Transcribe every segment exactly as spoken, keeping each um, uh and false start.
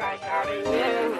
like all these niggas.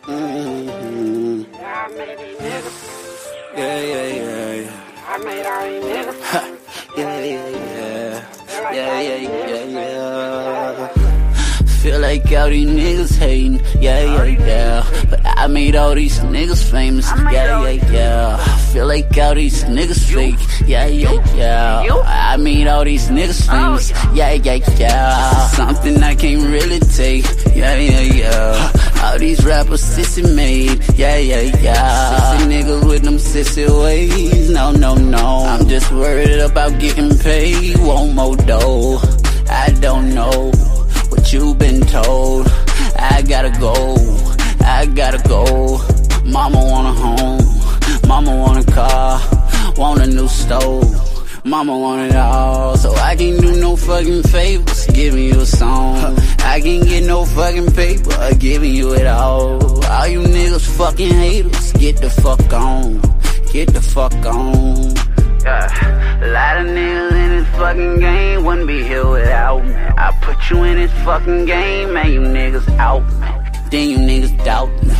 Mm-hmm. Yeah, I made these niggas. Yeah, yeah, yeah, yeah. I made all these niggas. Ha. Yeah, yeah, yeah. Yeah, yeah, yeah, yeah. Feel like all these niggas hating, yeah, yeah, yeah. But I made all these niggas famous, yeah, yeah, yeah. Feel like all these niggas fake, yeah, yeah, yeah. I made all these niggas famous, yeah, yeah, yeah. Something I can't really take, yeah, yeah, yeah. All these rappers sissy made, yeah, yeah, yeah. Sissy niggas with them sissy ways, no, no, no. I'm just worried about getting paid, want more dough. I don't know what you been told. I gotta go, I gotta go. Mama want a home, mama want a car, want a new stove. Mama want it all, so I can't do no fucking favors giving you a song. I can't get no fucking paper giving you it all. All you niggas fucking haters, get the fuck on, get the fuck on. Yeah, a lot of niggas in this fucking game wouldn't be here without me. I put you in this fucking game, man, you niggas out me. Then you niggas doubt me.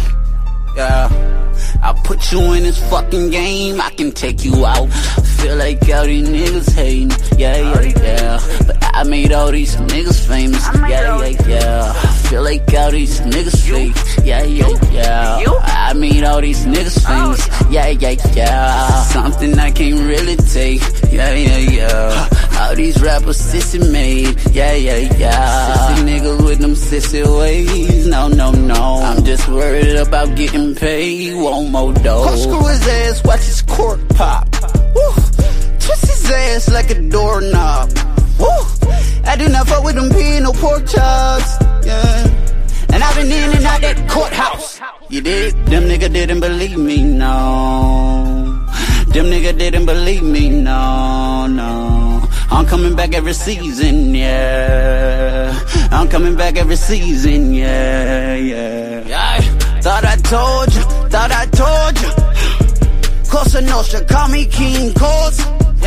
Yeah, I put you in this fucking game, I can take you out. Feel like all these niggas hating, yeah, yeah, yeah. But I made all these niggas famous, yeah, yeah, yeah. Feel like all these niggas fake, yeah, yeah, yeah. I made all these niggas famous, yeah, yeah, yeah. Something I can't really take, yeah, yeah, yeah. All these rappers sissy made, yeah, yeah, yeah. Sissy niggas with them sissy ways, no, no, no. I'm just worried about getting paid, want more dough. Go screw his ass, watch his cork pop. Woo. Twist his ass like a doorknob. Woo. I do not fuck with them pee no pork chops. Yeah. And I've been in and out that courthouse. You did? Them nigga didn't believe me, no. Them nigga didn't believe me, no, no. I'm coming back every season, yeah. I'm coming back every season, yeah, yeah. Yeah. Thought I told you, thought I told you. Cosa Nostra, call me King Cos.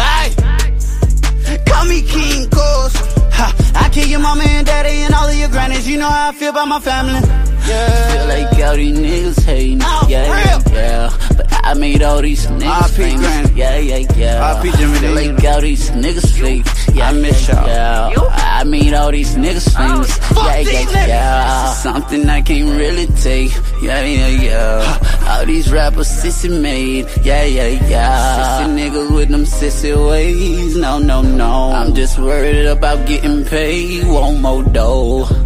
Yeah. Call me King Cos. Ha. I kill your mama and daddy and all of your grannies. You know how I feel about my family. Yeah. Feel like all these niggas hating, oh, yeah, yeah, yeah. But I made all these niggas famous, yeah, yeah, yeah. I Feel like all these niggas fake, yeah, I miss y'all. Yeah. I made all these niggas famous, yeah, yeah, yeah. Something I can't really take, yeah, yeah, yeah. All these rappers sissy made, yeah, yeah, yeah. Sissy niggas with them sissy ways, no, no, no. I'm just worried about getting paid, want more dough.